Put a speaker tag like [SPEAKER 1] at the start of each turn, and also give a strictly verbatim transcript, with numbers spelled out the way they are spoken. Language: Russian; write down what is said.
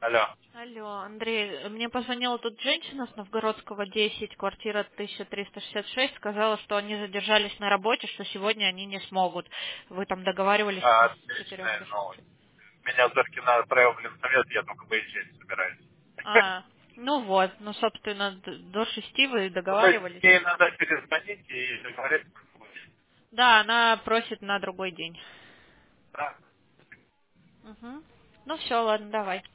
[SPEAKER 1] Алло.
[SPEAKER 2] Алло, Андрей, мне позвонила тут женщина с Новгородского десять, квартира тысяча триста шестьдесят шесть, сказала, что они задержались на работе, что сегодня они не смогут. Вы там договаривались
[SPEAKER 1] А,
[SPEAKER 2] с четырех
[SPEAKER 1] отличная
[SPEAKER 2] до
[SPEAKER 1] новость.
[SPEAKER 2] шести.
[SPEAKER 1] Меня Зоркина отправил, блин, совет, я только выезжать собираюсь.
[SPEAKER 2] А, ну вот, ну, собственно, д- до шести вы
[SPEAKER 1] Ну, то есть
[SPEAKER 2] договаривались.
[SPEAKER 1] ей надо перезвонить и договориться.
[SPEAKER 2] Да, она просит на другой день.
[SPEAKER 1] Да.
[SPEAKER 2] Угу. Ну все, ладно, давай.